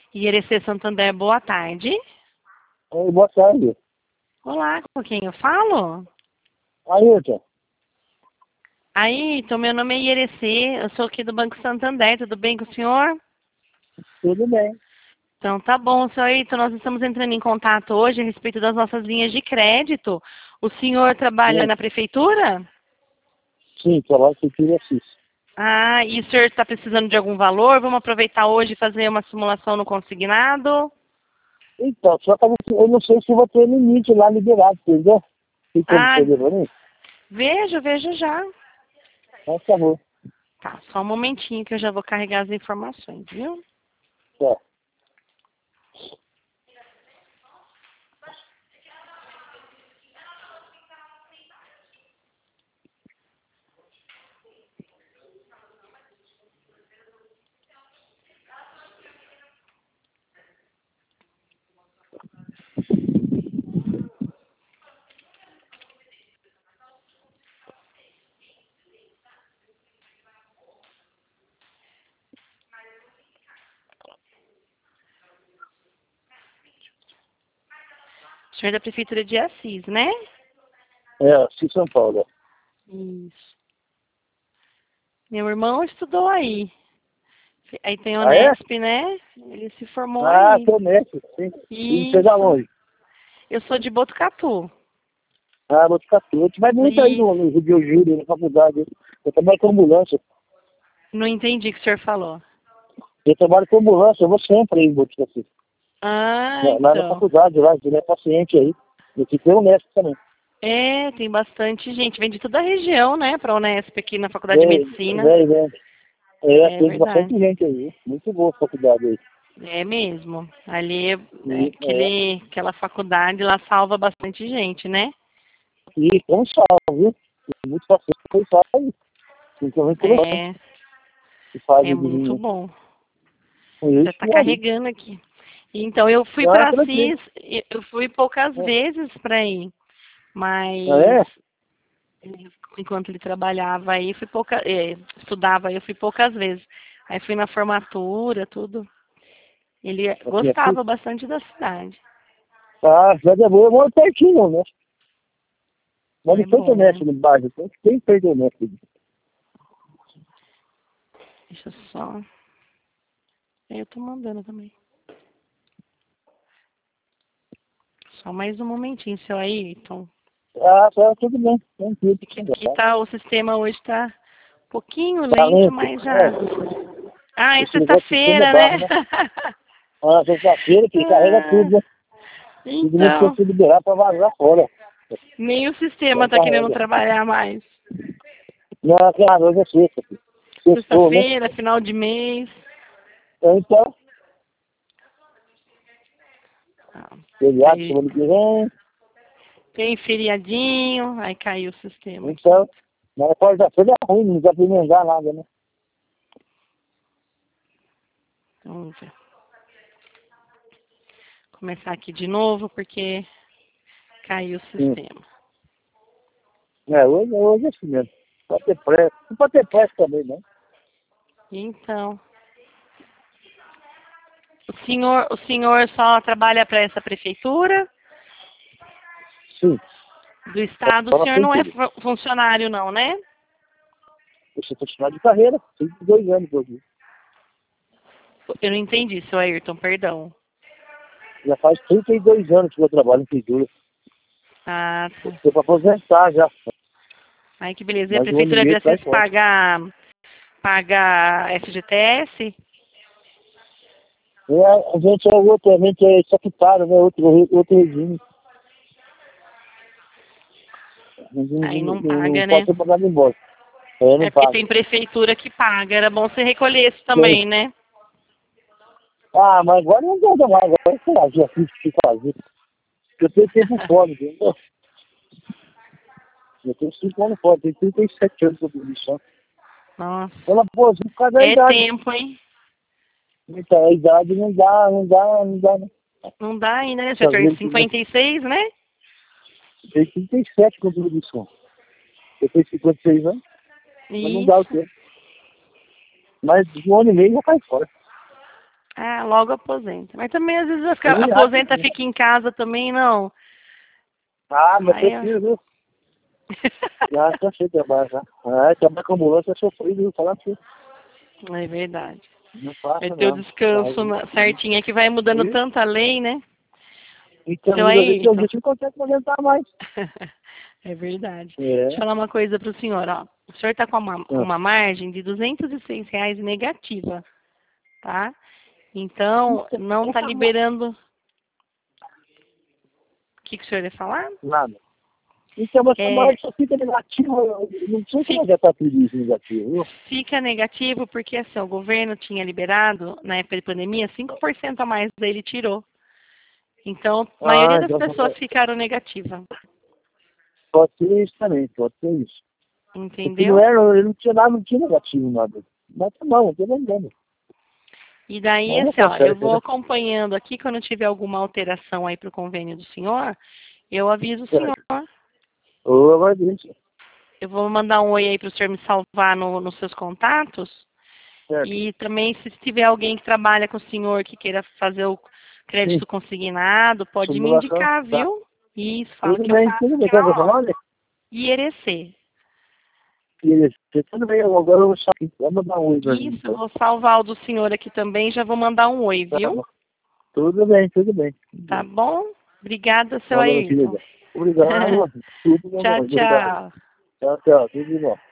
IRC Santander, boa tarde. Oi, boa tarde. Olá, com quem eu falo? Ailton. Ailton, meu nome é IRC, eu sou aqui do Banco Santander, tudo bem com o senhor? Tudo bem. Então tá bom, senhor Ailton, nós estamos entrando em contato hoje a respeito das nossas linhas de crédito. O senhor trabalha Sim, na prefeitura? sim, trabalho com filho assiste. Ah, e o senhor está precisando de algum valor? Vamos aproveitar hoje e fazer uma simulação no consignado? Então, só que eu não sei se vou ter limite lá liberado, entendeu? Tem como Ah, fazer pra mim? vejo já. Por favor. Tá, só um momentinho que eu já vou carregar as informações, viu? Tá. O senhor é da prefeitura de Assis, né? Assis São Paulo. Isso. Meu irmão estudou aí. Aí tem o Ah, é? Nesp, né? Ele se formou Ah, aí. tô nesse, sim. E você da Isso. onde? Eu sou de Botucatu. Ah, vou ficar tudo. Mas muito aí E no Rio de Janeiro, na faculdade. Eu trabalho com ambulância. não entendi o que o senhor falou. Eu trabalho com ambulância, eu vou sempre aí em Botucatu. Ah, Lá na então. faculdade, lá, ele é paciente aí. Eu fiquei honesto também. É, tem bastante gente. Vem de toda a região, né? Pra Unesp aqui na Faculdade de Vem, Medicina. vem. É Tem bastante verdade. gente aí. Muito boa a faculdade aí. É mesmo. Ali, aquela faculdade lá salva bastante gente, né? E com sal, viu? Tem muito paciente que foi aí. Principalmente pelo ano É, que faz é de muito mim. bom. Com Já isso está e ali. carregando aqui. Então, eu fui Ah, para tranquilo. Assis, eu fui poucas É. vezes para ir, Ah, mas é? enquanto ele trabalhava aí, estudava aí, eu fui poucas vezes. Aí fui na formatura, tudo. Ele Aqui, aqui. gostava bastante da cidade. Ah, cidade é boa. Eu moro pertinho, né? Moro É em Santo bom, Honesto, né? no bairro. Tem perto do Honesto. Deixa eu só. Eu tô mandando também. Só mais um momentinho, seu Ayrton. Ah, tá, tudo bem. Tranquilo. É que aqui tá, o sistema hoje tá um pouquinho Tá lento, lento. mas já. Ah, é Esse negócio de sistema é sexta-feira, barro, né? né? Ah, sexta-feira que carrega tudo, Ah, né? Todo mundo quer então, se liberar pra vazar fora. nem o sistema Então tá querendo carrega. trabalhar mais. Não, claro, hoje é sexta. Filho. Sextou, né? Sexta-feira, final de mês. Então, Ah, feriado, aí semana que vem. tem feriadinho, aí caiu o sistema aqui. Então, na quarta-feira é ruim, não dá pra emendar nada, né? Então, vamos ver. Começar aqui de novo, porque caiu o Sim. sistema. Hoje é assim mesmo. Pode ter pressa. Não pode ter pressa também, não. Então, o senhor só trabalha para essa prefeitura Sim. do estado? O Só na senhor não é frente. funcionário, não, né? Eu sou funcionário de carreira. 32 anos hoje. Eu não entendi, seu Ayrton, perdão. Já faz 32 anos que eu trabalho em pintura. Ah, Eu tá. tô pra aposentar já. Ai, que beleza. E a Mais um ano e prefeitura de meio sai Assis fora. paga FGTS? A gente é outro, a gente é estatutário, né? Outro regime. Aí não Não paga, pode né? ser mandado embora. É, não É porque paga. tem prefeitura que paga. Era bom você recolher isso Tem. também, né? Ah, mas agora não dá mais. Agora, sei lá, já fiz o que fazer. Porque eu tenho tempo fora, entendeu? Eu tenho 5 anos fora, tenho 37 anos de produção. Nossa. Ela aposenta por causa da É idade. tempo, hein? Então, a idade não dá, né? Não dá ainda, né? Você Às tem vezes, né? 56, né? Tem 37 com produção. Eu tenho 56 anos, mas não dá o Isso. tempo. Mas de um ano e meio já cai fora. Ah, logo aposenta. Mas também às vezes vai ficar, aposenta, fica em casa também, não. Ah, mas prefiro, viu? Já cansei de trabalhar já. Trabalhar com ambulância é sofrido, vou falar assim. É verdade. Não faço, Vai ter o descanso certinho, é que vai mudando tanta lei, né? Então aí, a gente não consegue aguentar mais. É verdade. Deixa eu falar uma coisa para o senhor, ó. O senhor está com uma margem de R$ 206 negativa, tá? Então, não está liberando... O que o senhor ia falar? Nada. Então, mas a margem só fica negativa, não sei como já está tudo isso negativo, viu? Fica negativo porque, assim, o governo tinha liberado, na época de pandemia, 5% a mais, daí ele tirou. Então, a maioria das pessoas ficaram negativa. Pode ser isso também, pode ser isso. Entendeu? Não tinha nada, não tinha negativo nada. Mas tá bom, não tem problema. E daí, assim, ó, eu vou acompanhando aqui, quando tiver alguma alteração aí pro convênio do senhor, eu aviso o senhor. Eu agradeço. Eu vou mandar um oi aí pro senhor me salvar nos seus contatos. Certo. E também, se tiver alguém que trabalha com o senhor, que queira fazer o crédito consignado, pode me indicar, viu? Isso, fala tudo bem, tudo bem. Quer falar, olha? IRC. Tudo bem, agora eu vou sair. Vou mandar um oi pra mim. Isso, eu vou salvar o do senhor aqui também, já vou mandar um oi, viu? Tudo bem, tudo bem. Tá bom? Obrigada, seu Ayrton. Obrigado. Tudo bom. Tchau, tchau. Tchau, tchau. Tudo de bom.